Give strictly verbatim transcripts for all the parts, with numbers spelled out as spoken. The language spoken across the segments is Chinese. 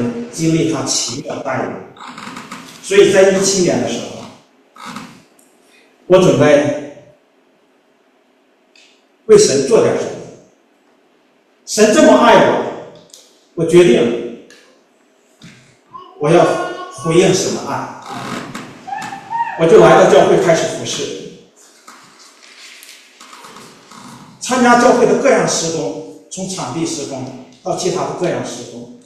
人经历他奇妙的带领。所以在一七年的时候，我准备为神做点什么。神这么爱我，我决定我要回应神的爱，我就来到教会开始服侍，参加教会的各样施工，从场地施工到其他的各样施工。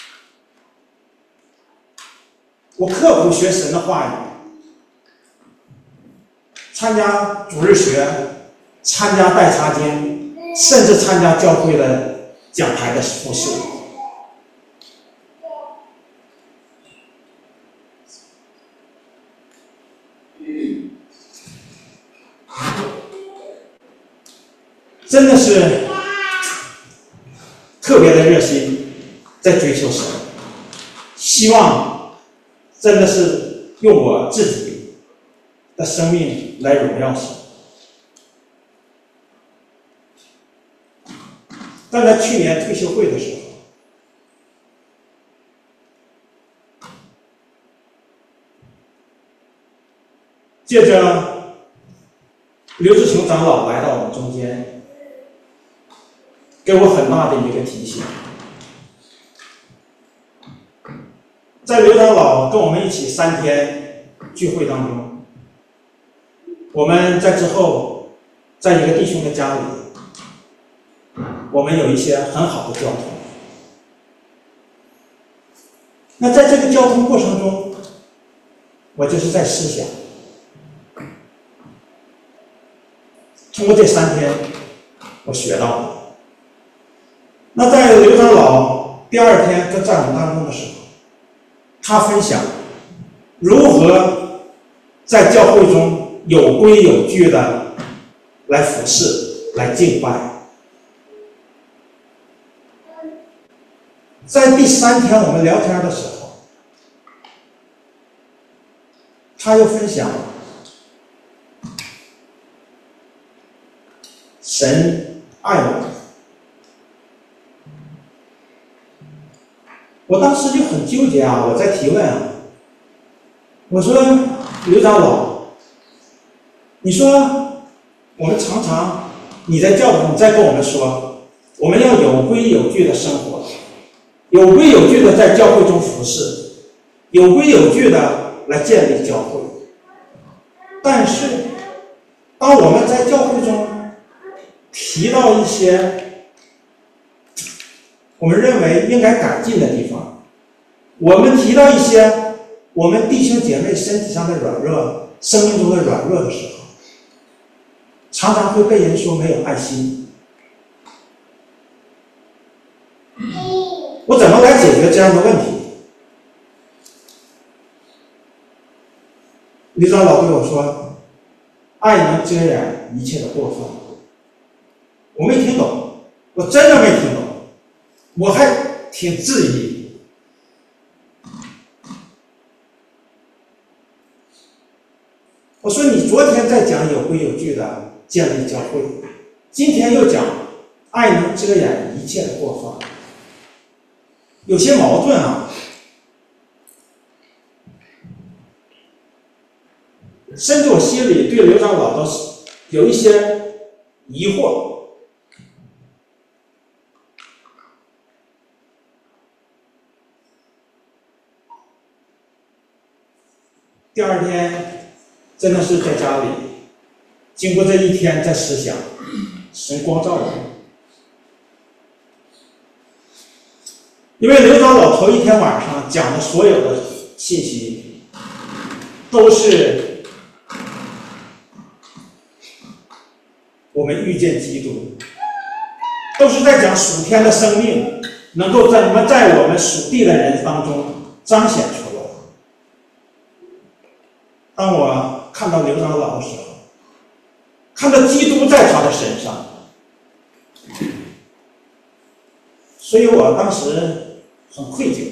我刻苦学神的话语，参加主日学，参加代查经，甚至参加教会的讲台的服事。真的是特别的热心，在追求神，希望真的是用我自己的生命来荣耀神。但在去年退休会的时候，借着刘志雄长老来到我们中间，给我很大的一个提醒。在刘长老跟我们一起三天聚会当中，我们在之后在一个弟兄的家里，我们有一些很好的交通。那在这个交通过程中，我就是在思想，通过这三天我学到了。那在刘长老第二天跟在我们当中的时候，他分享如何在教会中有规有矩的来服侍，来敬拜。在第三天我们聊天的时候，他又分享神爱我。我当时就很纠结啊，我在提问啊，我说刘长老，你说我们常常你在教导，你在跟我们说，我们要有规有矩的生活，有规有矩的在教会中服侍，有规有矩的来建立教会。但是当我们在教会中提到一些我们认为应该改进的地方，我们提到一些我们弟兄姐妹身体上的软弱，生命中的软弱的时候，常常会被人说没有爱心。我怎么来解决这样的问题？李长老对我说，爱能遮掩一切的过分。我没听懂，我真的没听懂，我还挺质疑。我说你昨天在讲有规有矩的建立教会，今天又讲爱能遮掩一切的过犯，有些矛盾啊。甚至我心里对刘长老都是有一些疑惑。第二天真的是在家里，经过这一天在思想，神光照我。因为刘长老头一天晚上讲的所有的信息，都是我们遇见基督，都是在讲属天的生命能够怎么在我们属地的人当中彰显出来。当我看到刘长老的时候，看到基督在他的身上，所以我当时很愧疚。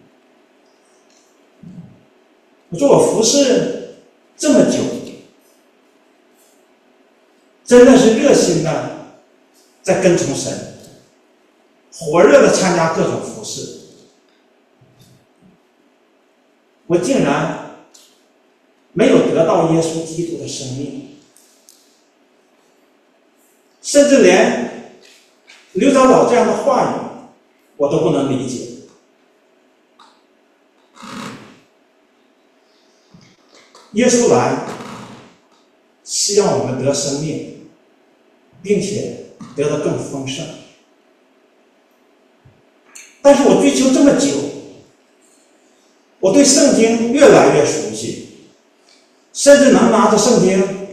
我说我服侍这么久，真的是热心的在跟从神，火热的参加各种服侍， 我竟然没有得到耶稣基督的生命，甚至连刘长老这样的话语我都不能理解。耶稣来是让我们得生命，并且得得更丰盛。但是我追求这么久，我对圣经越来越熟悉，甚至能拿着圣经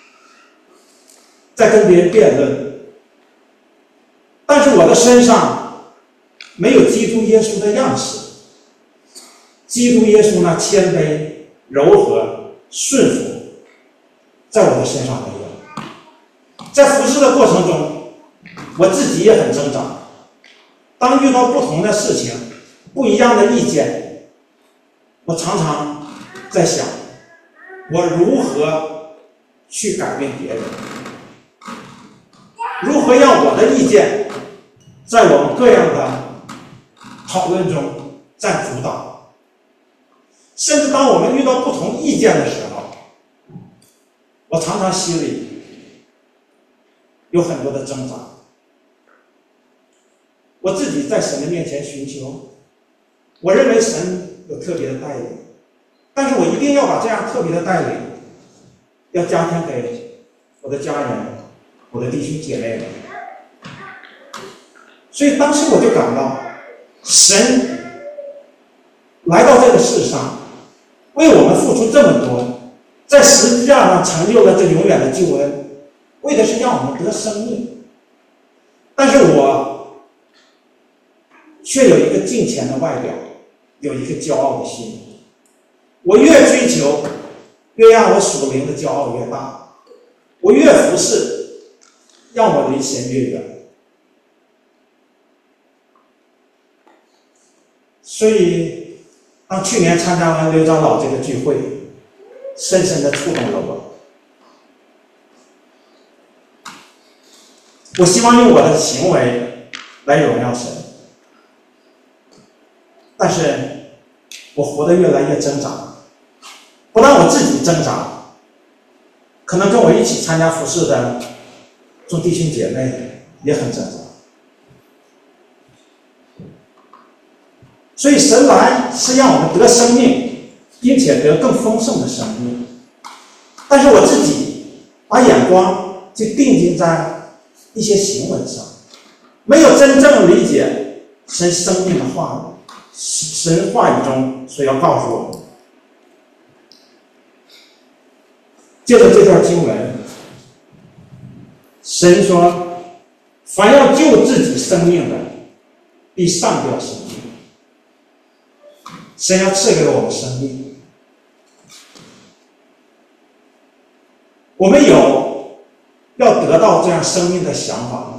在跟别人辩论，但是我的身上没有基督耶稣的样式，基督耶稣那谦卑、柔和、顺服，在我的身上没有。在服侍的过程中，我自己也很挣扎。当遇到不同的事情、不一样的意见，我常常在想，我如何去改变别人，如何让我的意见在我们各样的讨论中占主导。甚至当我们遇到不同意见的时候，我常常心里有很多的挣扎。我自己在神的面前寻求，我认为神有特别的带领，但是我一定要把这样特别的带领要加添给我的家人、我的弟兄姐妹们。所以当时我就感到，神来到这个世上，为我们付出这么多，在十字架上成就了这永远的救恩，为的是让我们得生命。但是我却有一个敬虔的外表，有一个骄傲的心。我越追求，越让我属灵的骄傲越大；我越服侍，让我离神越远。所以，当去年参加完刘长老这个聚会，深深地触动了我。我希望用我的行为来荣耀神。但是我活得越来越挣扎，不但我自己挣扎，可能跟我一起参加服事的众弟兄姐妹也很挣扎。所以神来是让我们得生命，并且得更丰盛的生命。但是我自己把眼光就定睛在一些行为上，没有真正理解神生命的话语。神话语中所要告诉我们，借着这段经文，神说：“凡要救自己生命的，必丧掉生命。”神要赐给我们生命，我们有要得到这样生命的想法吗？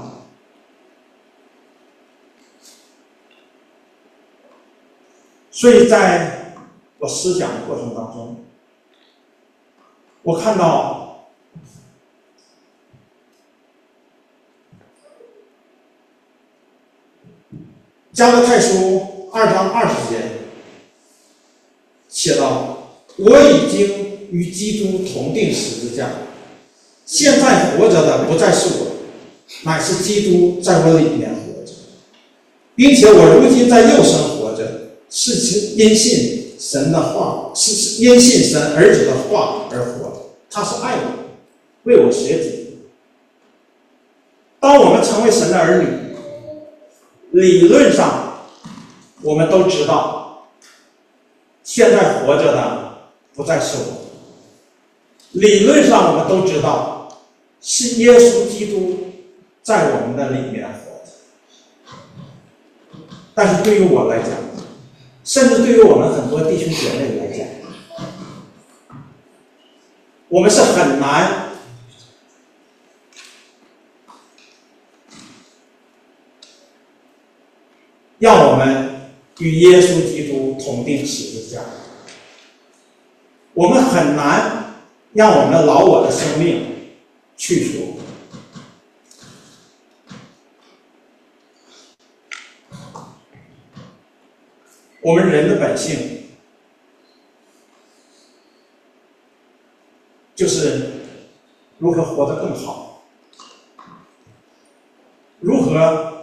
所以在我思想的过程当中，我看到加拉太书二章二十节写道：“我已经与基督同定十字架，现在活着的不再是我，乃是基督在我里面活着，并且我如今在肉身活着。”是因信神的话，是因信神儿子的话而活。他是爱我，为我舍己。当我们成为神的儿女，理论上我们都知道，现在活着的不再是我。理论上我们都知道，是耶稣基督在我们的里面活着。但是对于我来讲，甚至对于我们很多弟兄姐妹来讲，我们是很难让我们与耶稣基督同定十字架，我们很难让我们老我的生命去除。我们人的本性就是如何活得更好，如何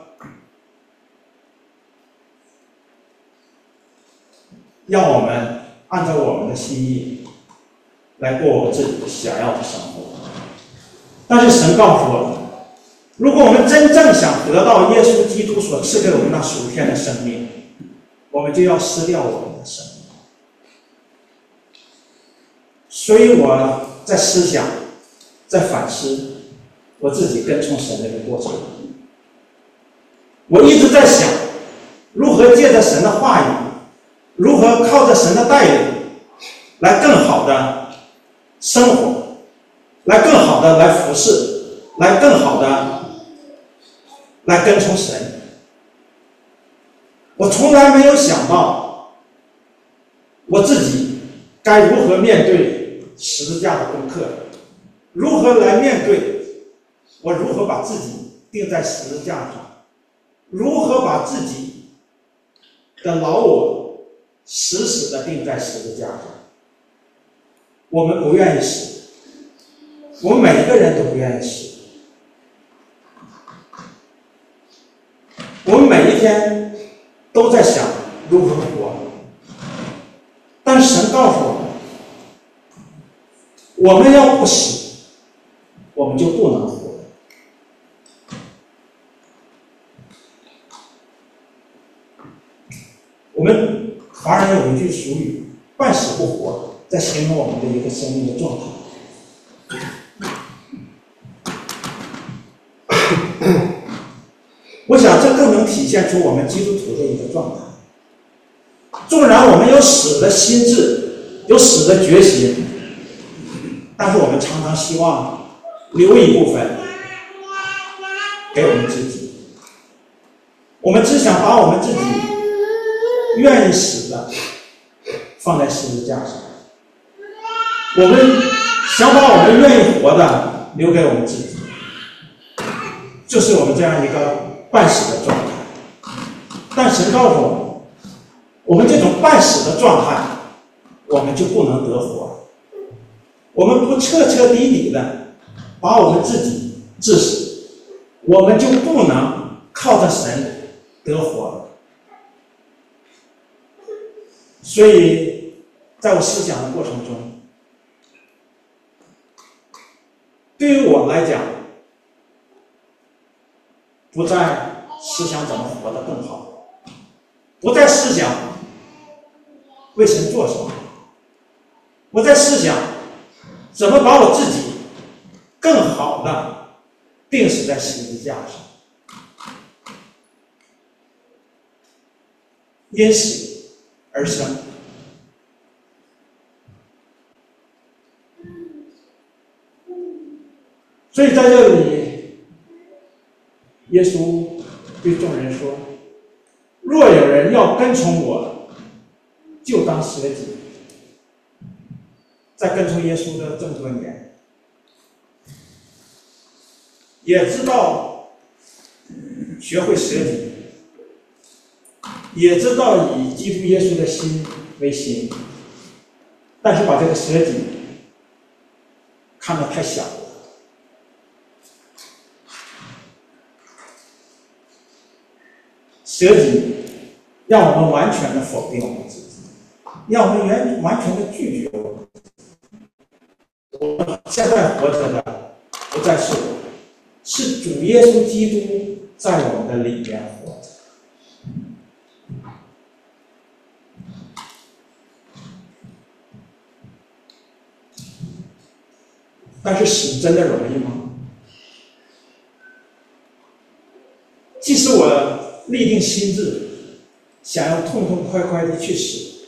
让我们按照我们的心意来过我们自己的想要的生活。但是神告诉我们，如果我们真正想得到耶稣基督所赐给我们那属天的生命，我们就要失掉我们的生命。所以我在思想，在反思我自己跟从神这个过程。我一直在想，如何借着神的话语，如何靠着神的带领，来更好的生活，来更好的来服侍，来更好的来跟从神。我从来没有想到我自己该如何面对十字架的功课，如何来面对我如何把自己钉在十字架上，如何把自己的老我死死地钉在十字架上。我们不愿意死，我们每一个人都不愿意死，我们每一天都在想如何活，但神告诉我们，我们要不死，我们就不能活。我们华人有一句俗语，半死不活，在形容我们的一个生命的状态。我想这更能体现出我们基督徒的一个状态。纵然我们有死的心智，有死的决心，但是我们常常希望留一部分给我们自己。我们只想把我们自己愿意死的放在十字架上，我们想把我们愿意活的留给我们自己，就是我们这样一个半死的状态。但神告诉我们，我们这种半死的状态，我们就不能得活。我们不彻彻底底的把我们自己治死，我们就不能靠着神得活。所以在我思想的过程中，对于我来讲，不再思想怎么活得更好，不再思想为神做什么，我在思想怎么把我自己更好的钉死在十字架上，因死而生。所以在这里，耶稣对众人说，若有人要跟从我，就当舍己。在跟从耶稣的这么多年，也知道学会舍己，也知道以基督耶稣的心为心，但是把这个舍己看得太小了。舍己让我们完全的否定我们自己，让我们完完全的拒绝我们。我们现在活着的不再是我，是主耶稣基督在我们的里面活着。但是死真的容易吗？即使我立定心志，想要痛痛快快的去死，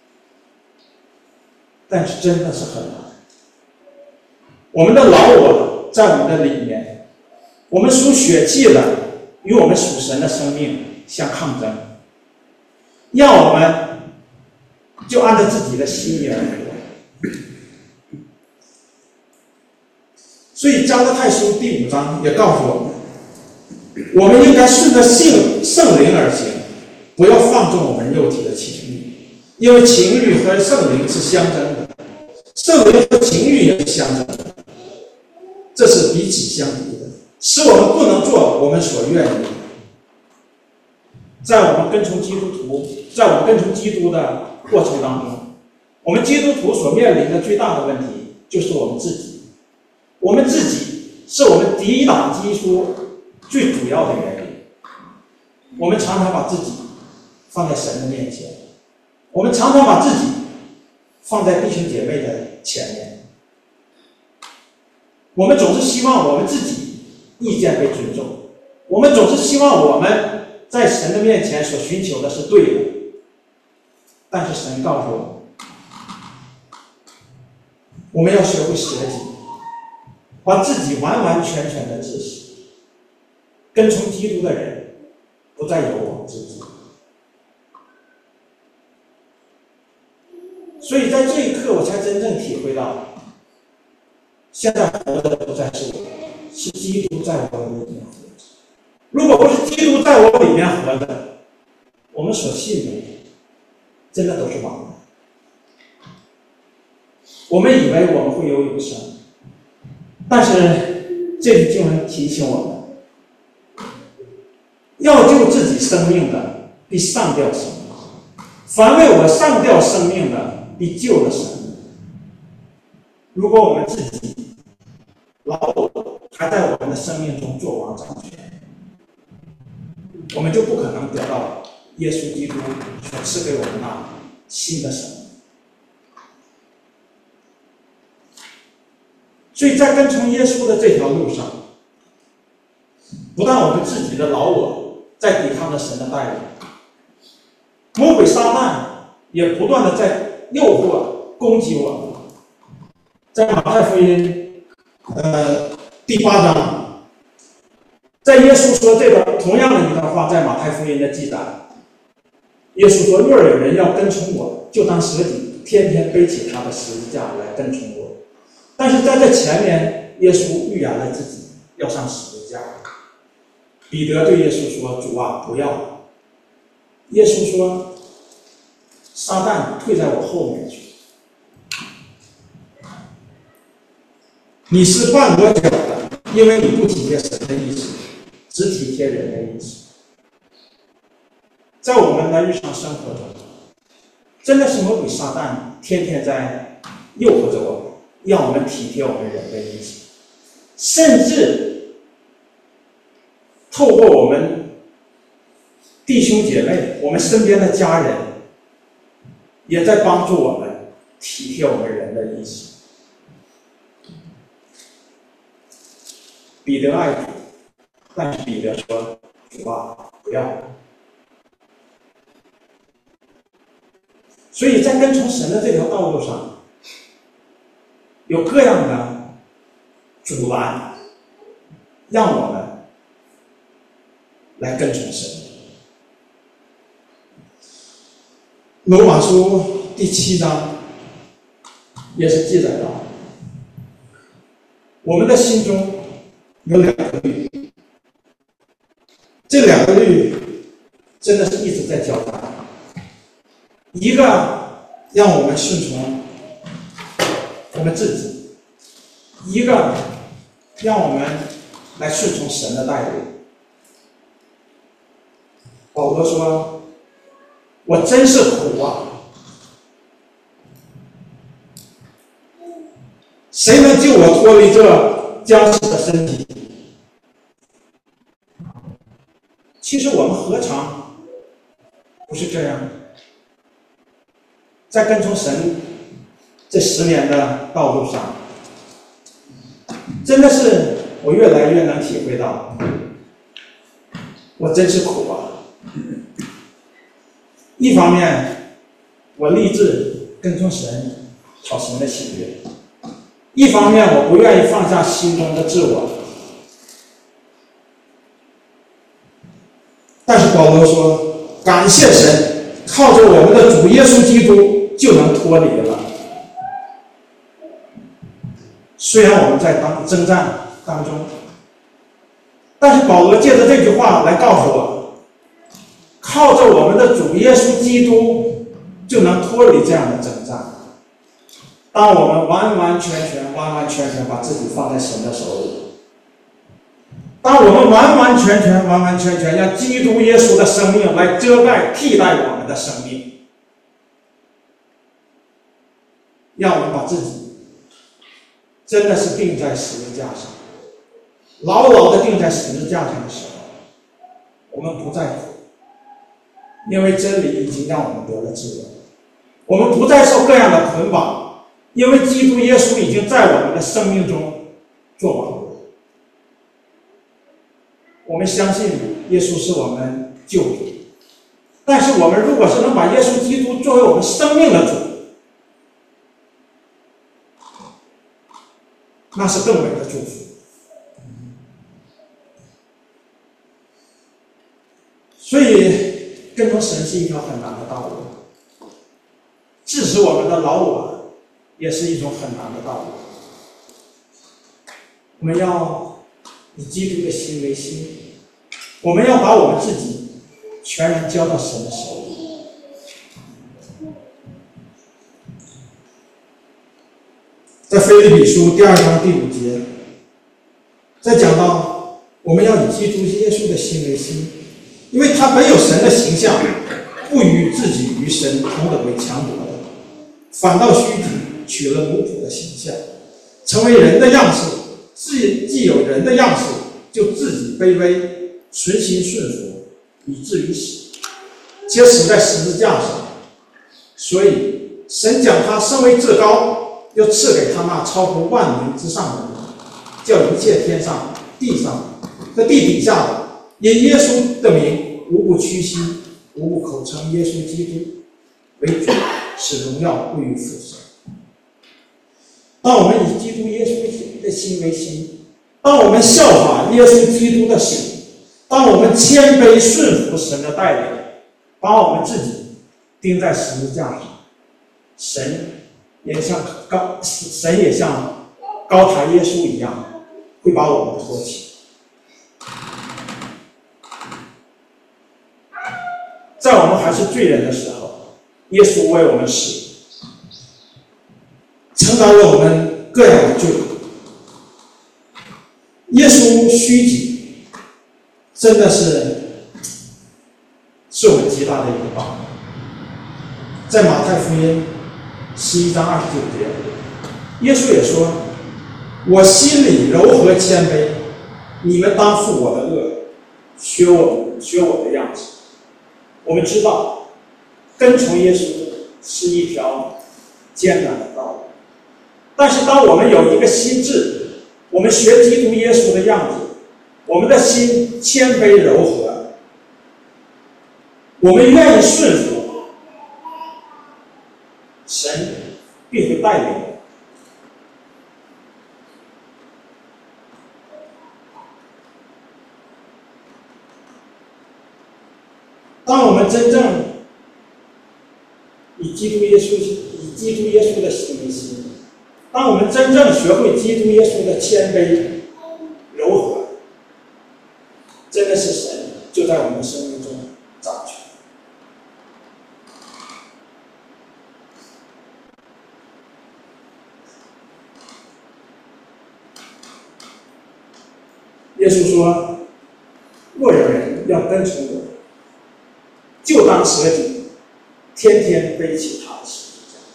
但是真的是很难。我们的老我在我们的里面，我们属血气的与我们属神的生命相抗争，让我们就按照自己的心意而活。所以加拉太书第五章也告诉我们，我们应该顺着圣圣灵而行，不要放纵我们肉体的情欲，因为情欲和圣灵是相争的， 圣灵和情欲也是相争的，这是彼此相敌的，使我们不能做我们所愿意的。在我们跟从基督徒，在我们跟从基督的过程当中，我们基督徒所面临的最大的问题就是我们自己。我们自己是我们抵挡基督最主要的原因。我们常常把自己放在神的面前，我们常常把自己放在弟兄姐妹的前面，我们总是希望我们自己意见被尊重，我们总是希望我们在神的面前所寻求的是对的。但是神告诉我们，我们要学会舍己，把自己完完全全的自死。跟从基督的人不再有我自己。所以在这一刻，我才真正体会到，现在活的不再是我，是基督在我里面活着。如果不是基督在我里面活着，我们所信的真的都是枉然。我们以为我们会有永生，但是这里经文提醒我们，要救自己生命的，必上吊生命；凡为我上吊生命的，必救了生命。如果我们自己老我还在我们的生命中做王掌权，我们就不可能得到耶稣基督所赐给我们那新的生命。所以在跟从耶稣的这条路上，不但我们自己的老我在抵抗着神的带领，魔鬼撒旦也不断的在诱惑攻击我们。在马太福音呃第八章，在耶稣说这个同样的一段话，在马太福音的记载，耶稣说：“若有人要跟从我，就当舍己，天天背起他的十字架来跟从我。”但是在这前面，耶稣预言了自己要上十字架。彼得对耶稣说：“主啊，不要。”耶稣说：“撒旦，退在我后面去。你是绊我脚的，因为你不体贴神的意思，只体贴人的意思。”在我们的日常生活中，真的是魔鬼撒旦天天在诱惑着我们，让我们体贴我们人的意思，甚至透过我们弟兄姐妹、我们身边的家人，也在帮助我们体贴我们人的意思。彼得爱主，但是彼得说：“主啊，不要。”所以在跟从神的这条道路上，有各样的阻拦，让我们来跟从神。罗马书第七章也是记载到，我们的心中有两个律，这两个律真的是一直在交战。一个让我们顺从我们自己，一个让我们来顺从神的带领。保罗说：“我真是苦啊！谁能救我脱离这僵死的身体？”其实我们何尝不是这样？在跟从神这十年的道路上，真的是我越来越能体会到，我真是苦啊！一方面，我立志跟从神，讨神的喜悦；一方面，我不愿意放下心中的自我。但是保罗说：“感谢神，靠着我们的主耶稣基督。”就能脱离了。虽然我们在当征战当中，但是保罗借着这句话来告诉我，靠着我们的主耶稣基督就能脱离这样的征战。 当我们完完全全、完完全全把自己放在神的手里，当我们完完全全、完完全全让基督耶稣的生命来遮盖、替代我们的生命，让我们把自己真的是钉在十字架上，牢牢的钉在十字架上的时候，我们不在乎，因为真理已经让我们得了自由，我们不再受各样的捆绑，因为基督耶稣已经在我们的生命中做王了。我们相信耶稣是我们救主，但是我们如果是能把耶稣基督作为我们生命的主，那是更美的祝福。所以跟从神是一条很难的道路，致使我们的老我也是一种很难的道路。我们要以基督的心为心，我们要把我们自己全然交到神的手里。在腓立比书第二章第五节，在讲到我们要以基督耶稣的心为心，因为他本有神的形象，不与自己与神同等为强夺的，反倒虚己，取了奴仆的形象，成为人的样式。既既有人的样式，就自己卑微，存心顺服，以至于死，且死在十字架上。所以神将他升为至高，又赐给他那超乎万民之上的名，叫一切天上、地上和地底下的，因耶稣的名，无不屈膝，无不口称耶稣基督为主，使荣耀归于父神。当我们以基督耶稣的心为心，当我们效法耶稣基督的死，当我们谦卑顺服神的带领，把我们自己钉在十字架上，神也像高神也像高抬耶稣一样，会把我们托起。在我们还是罪人的时候，耶稣为我们死，承担了我们各样的罪。耶稣虚己，真的是是我们极大的一个帮助。在马太福音十一章二十九节，耶稣也说：“我心里柔和谦卑，你们当负我的恶，学我学我的样子。”我们知道，跟从耶稣是一条艰难的道路，但是当我们有一个心智，我们学基督耶稣的样子，我们的心谦卑柔和，我们愿意顺服，神必会带领我们。当我们真正以基督耶稣以基督耶稣的心为心，当我们真正学会基督耶稣的谦卑柔和，真的是神就在我们生命中掌权。耶稣说：“若有人要跟从我，就当舍己，天天背起他的十字架。”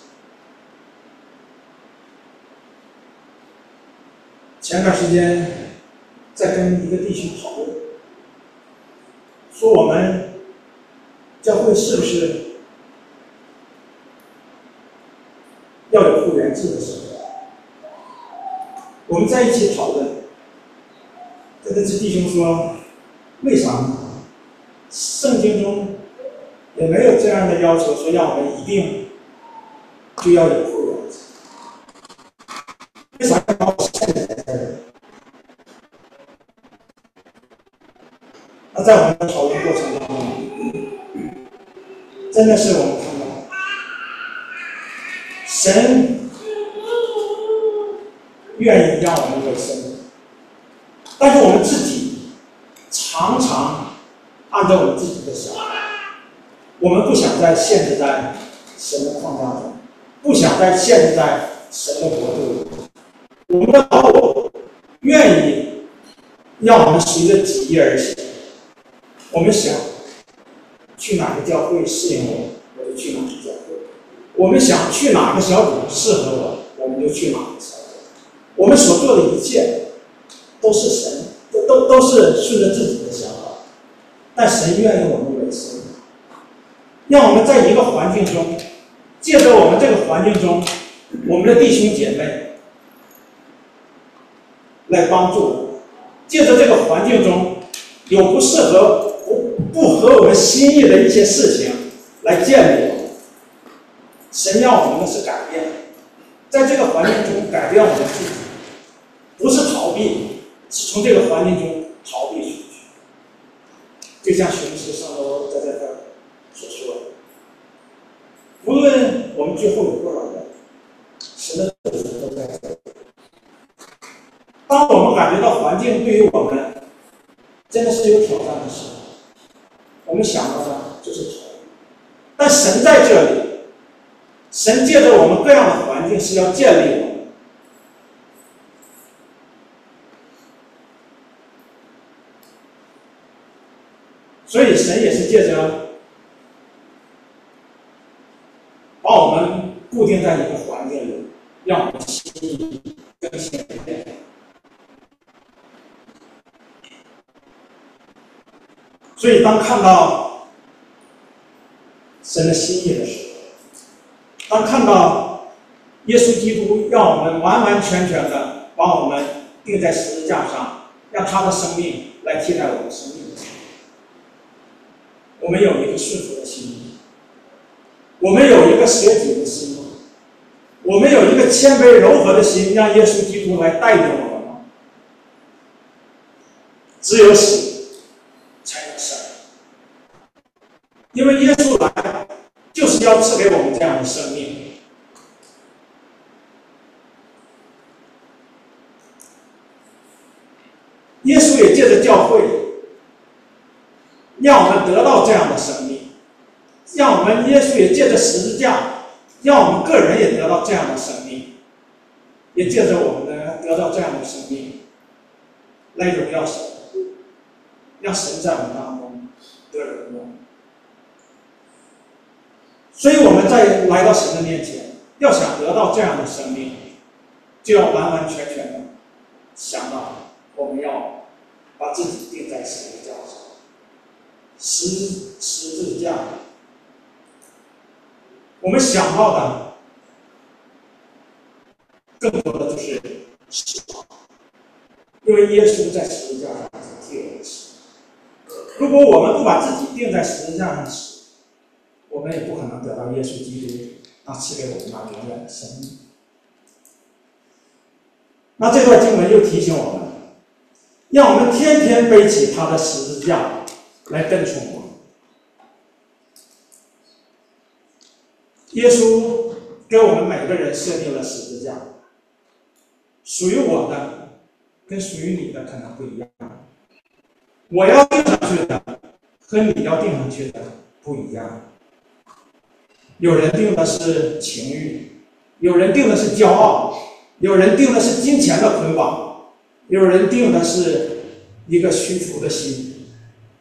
前段时间在跟一个弟兄讨论，说我们教会是不是要有会员制的时候，我们在一起讨论。这个弟兄说：“为啥呢？圣经中也没有这样的要求，说让我们一定就要有会员制。为啥要把我现在在这儿？”那在我们的讨论过程当中，真的是我们看到神愿意让我们为生命，但是我们自己常常按照我们自己的想法，我们不想再限制在神的框架中，不想再限制在神的国度。我们的老我愿意让我们随着己意而行。我们想去哪个教会适应我，我就去哪个教会；我们想去哪个小组适合我，我们就去哪个小组。我们所做的一切都是神，都都都是顺着自己的想法。但神愿意我们为神，让我们在一个环境中，借着我们这个环境中，我们的弟兄姐妹来帮助我们，借着这个环境中有不适合、不不合我们心意的一些事情来建立我们。神让我们的是改变，在这个环境中改变我们自己，不是逃避，是从这个环境中逃避出去。就像雄狮上楼在这儿所说的，无论我们最后有多少人，神的祝福都在这里。当我们感觉到环境对于我们真的是有挑战的时候，我们想到的就是逃避。但神在这里，神借着我们各样的环境是要建立我们。所以神也是借着把我们固定在一个环境里，让我们心意更新变化。所以当看到神的心意的时候，当看到耶稣基督让我们完完全全的把我们钉在十字架上，让他的生命来替代我们的生命，我们有一个顺服的心，我们有一个舍己的心，我们有一个谦卑柔和的心，让耶稣基督来带领我们。只有死才能生，因为耶稣来就是要赐给我们这样的生命。耶稣也借着教会让我们得到这样的生命，让我们耶稣也借着十字架让我们个人也得到这样的生命，也借着我们的得到这样的生命来荣耀神，让神在我们当中得荣耀。所以我们在来到神的面前，要想得到这样的生命，就要完完全全的想到我们要把自己钉在十字架上。十十字架，我们想到的更多的就是死亡，因为耶稣在十字架上替我们死。如果我们不把自己钉在十字架上死，我们也不可能得到耶稣基督那赐给我们那永远的生命。那这段经文又提醒我们，让我们天天背起他的十字架来跟从我们。耶稣给我们每个人设定了十字架，属于我的跟属于你的可能不一样，我要定上去的和你要定上去的不一样。有人定的是情欲，有人定的是骄傲，有人定的是金钱的捆绑，有人定的是一个虚浮的心。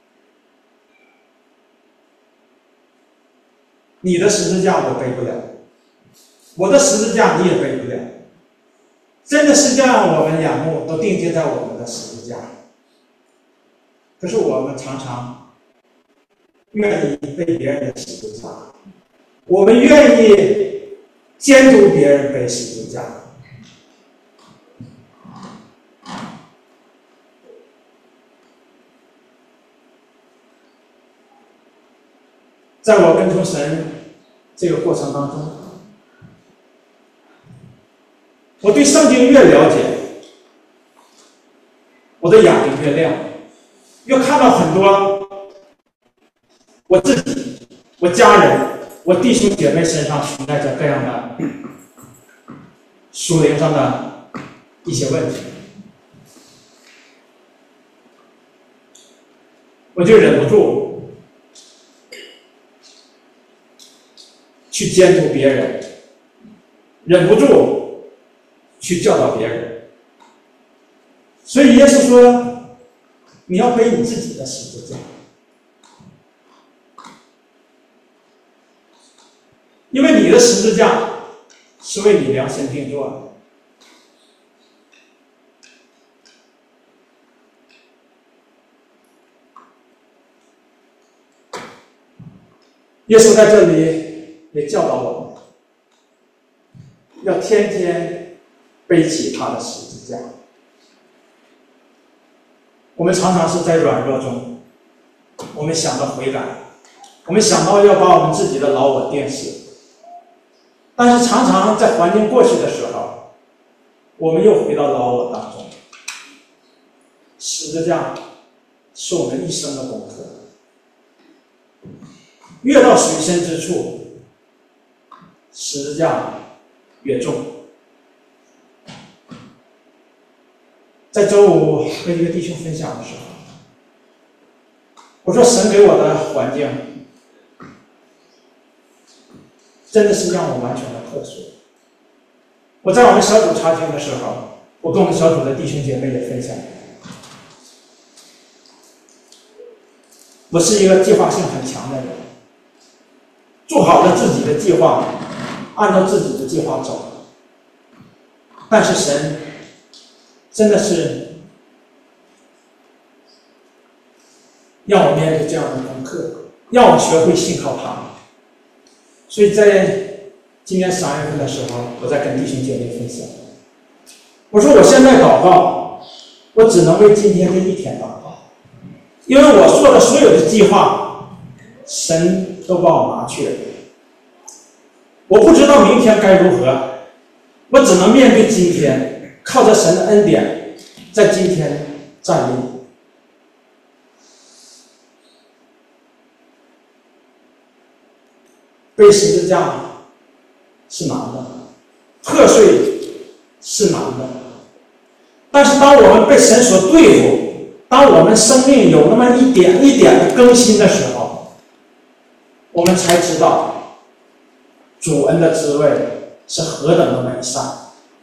你的十字架我背不了，我的十字架你也背不了。真的是这样，我们眼目都定睛在我们的十字架。可是我们常常愿意背别人的十字架，我们愿意监督别人背十字架。在我跟从神这个过程当中，我对圣经越了解，我的眼睛越亮，越看到很多我自己、我家人、我弟兄姐妹身上存在着各样的属灵上的一些问题，我就忍不住去监督别人，忍不住去教导别人。所以耶稣说，你要背你自己的十字架，因为你的十字架是为你量身定做的。耶稣在这里也教导我们，要天天背起他的十字架。我们常常是在软弱中，我们想到悔改，我们想到要把我们自己的老我钉死，但是常常在环境过去的时候，我们又回到老我当中。十字架是我们一生的功课。越到水深之处，十字架越重。在周五跟一个弟兄分享的时候，我说神给我的环境真的是让我完全的破碎。我在我们小组查经的时候，我跟我们小组的弟兄姐妹也分享，我是一个计划性很强的人，做好了自己的计划，按照自己的计划走。但是神真的是让我面对这样的功课，让我学会信靠他。所以在今年三月份的时候，我在跟弟兄姐妹分享，我说我现在祷告，我只能为今天这一天祷告，因为我做的所有的计划，神都把我拿去了。我不知道明天该如何，我只能面对今天，靠着神的恩典，在今天站立。背十字架是难的，破碎是难的，但是当我们被神所对付，当我们生命有那么一点一点的更新的时候，我们才知道主恩的滋味是何等的美善。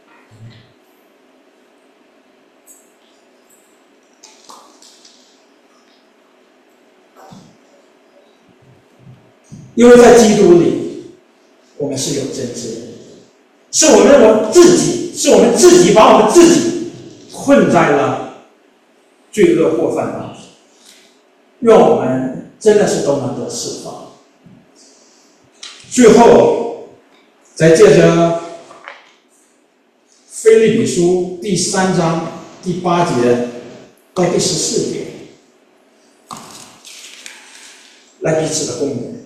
因为在基督里，我们是有真知的，是我们我自己，是我们自己把我们自己困在了罪恶过犯当中，愿我们真的是都能得释放。最后，再借着腓立比书第三章第八节到第十四节，来彼此的共勉。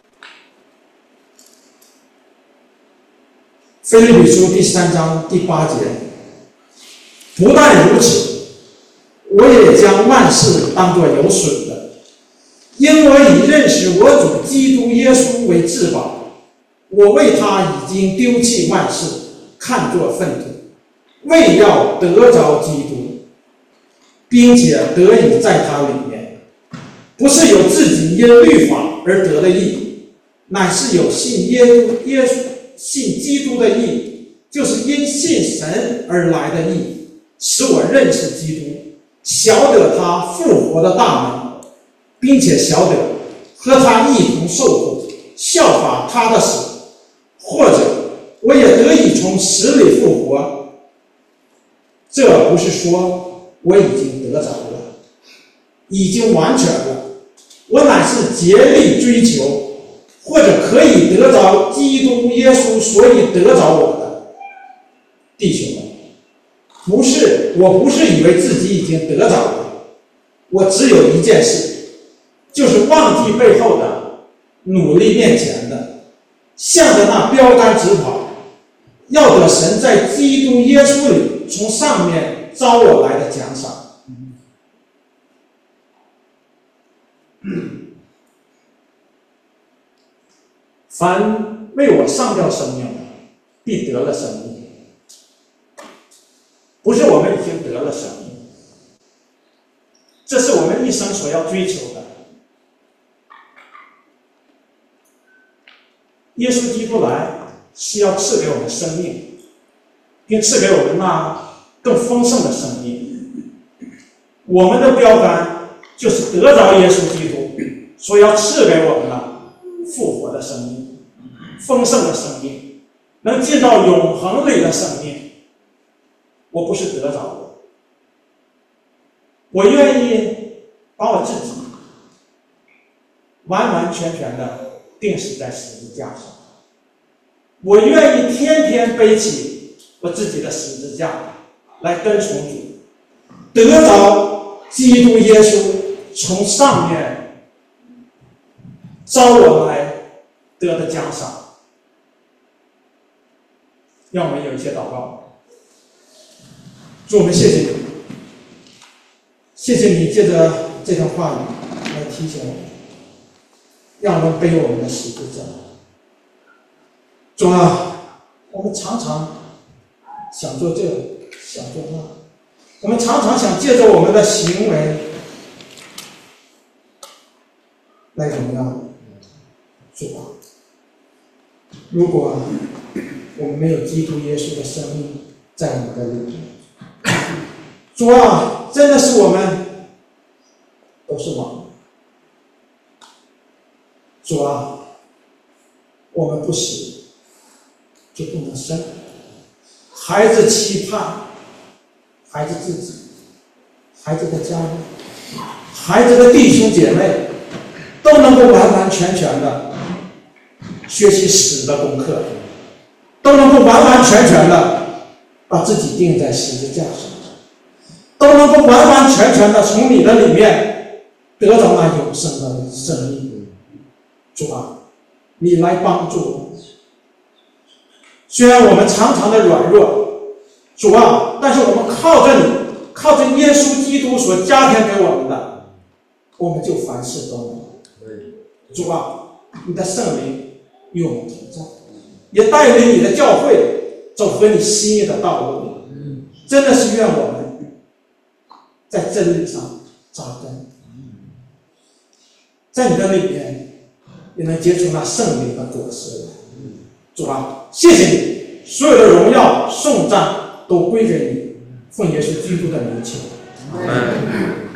腓立比书第三章第八节，不但如此，我也将万事当作有损的，因我以认识我主基督耶稣为至宝，我为他已经丢弃万事，看作粪土，为要得着基督，并且得以在他里面，不是有自己因律法而得的义，乃是有信耶稣耶稣信基督的义，就是因信神而来的义，使我认识基督，晓得他复活的大能，并且晓得和他一同受苦，效法他的死，或者我也得以从死里复活。这不是说我已经得着了，已经完全了，我乃是竭力追求，或者可以得着基督耶稣，所以得着我的。弟兄们，不是，我不是以为自己已经得着了，我只有一件事，就是忘记背后的，努力面前的，向着那标杆直跑，要得神在基督耶稣里从上面招我来的奖赏。凡为我上吊生命的，必得了生命。不是我们已经得了生命，这是我们一生所要追求的。耶稣基督来是要赐给我们生命， 并赐给我们那更丰盛的生命。我们的标杆就是得着耶稣基督所要赐给我们的复活的生命、丰盛的生命，能进到永恒里的生命。我不是得着的，我愿意把我自己完完全全的钉死在十字架上，我愿意天天背起我自己的十字架来跟从主，得着基督耶稣从上面招我来得的奖赏。让我们有一些祷告。主，我们谢谢你，谢谢你借着这段话语来提醒我们，让我们背我们的十字架。主啊，我们常常想做这，想做那，我们常常想借着我们的行为来荣耀主啊。如果我们没有基督耶稣的生命在我们的里面，主啊，真的是我们都是枉然。主啊，我们不死就不能生，孩子期盼孩子自己、孩子的家人、孩子的弟兄姐妹都能够完完全全的学习死的功课，都能够完完全全的把自己钉在十字架上，都能够完完全全的从你的里面得到那永生的生命。主啊，你来帮助我们。虽然我们常常的软弱，主啊，但是我们靠着你，靠着耶稣基督所加添给我们的，我们就凡事都能。主啊，你的圣灵与我们同在，也带领你的教会走和你心意的道路。真的是愿我们在真理上扎根，在你的里面也能结出那圣灵的果实。主啊，谢谢你，所有的荣耀颂赞都归给你，奉耶稣基督的名求。